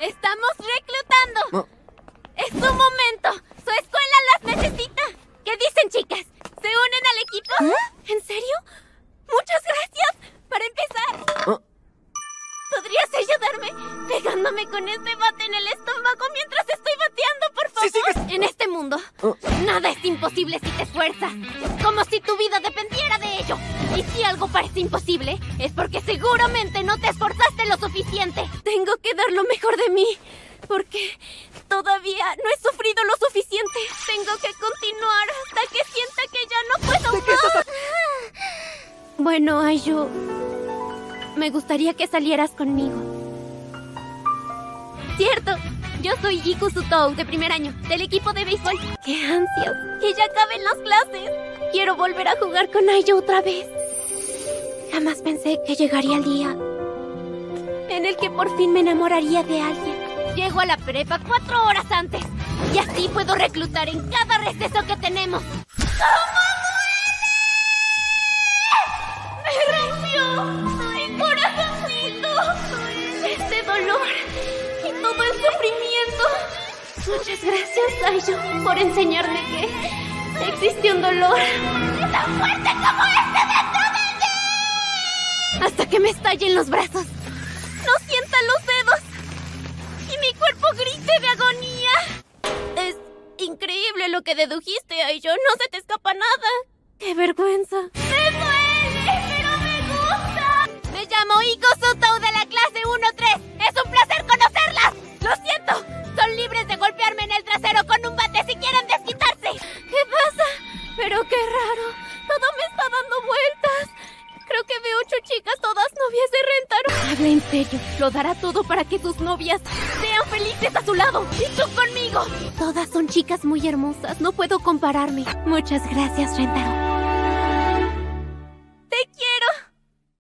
¡Estamos reclutando! ¡Es su momento! ¡Su escuela las necesita! ¿Qué dicen, chicas? ¿Se unen al equipo? ¿En serio? ¡Muchas gracias! Para empezar... ¿Podrías ayudarme pegándome con este bate en el estómago mientras estoy bateando, por favor? Sí, sigues. En este mundo, nada es imposible si te esfuerzas. Como si tu vida dependiera de ello. Y si algo parece imposible, es porque seguramente no te esforzaste lo suficiente. Tengo que dar lo mejor de mí, porque todavía no he sufrido lo suficiente. Tengo que continuar hasta que sienta que ya no puedo ¿De qué más. Bueno, Ayu, me gustaría que salieras conmigo. Cierto, yo soy Iku Sutou, de primer año, del equipo de béisbol. ¡Qué ansias! ¡Que ya acaben las clases! Quiero volver a jugar con Ayu otra vez. Jamás pensé que llegaría el día en el que por fin me enamoraría de alguien. Llego a la prepa 4 horas antes y así puedo reclutar en cada receso que tenemos. ¿Cómo duele? ¡Me rompió mi corazoncito! Este dolor y todo el sufrimiento. Muchas gracias, Ayu, por enseñarme que existe un dolor tan fuerte como este dentro de mí. Hasta que me estallen los brazos. No sienta los dedos y mi cuerpo grite de agonía. Es increíble lo que dedujiste, Ayu. No se te escapa nada. ¡Qué vergüenza! ¡Me duele, pero me gusta! Me llamo Iku Sutou de la clase 1-3. ¡Es un placer conocerlas! ¡Lo siento! Son libres de golpearme en el trasero con un bate si quieren desquitarse. ¿Qué pasa? Pero qué raro. Todo me está dando vueltas. Creo que veo 8 chicas, todas novias de Rentaro. Habla en serio. Lo dará todo para que sus novias sean felices a su lado. Y tú conmigo. Todas son chicas muy hermosas. No puedo compararme. Muchas gracias, Rentaro.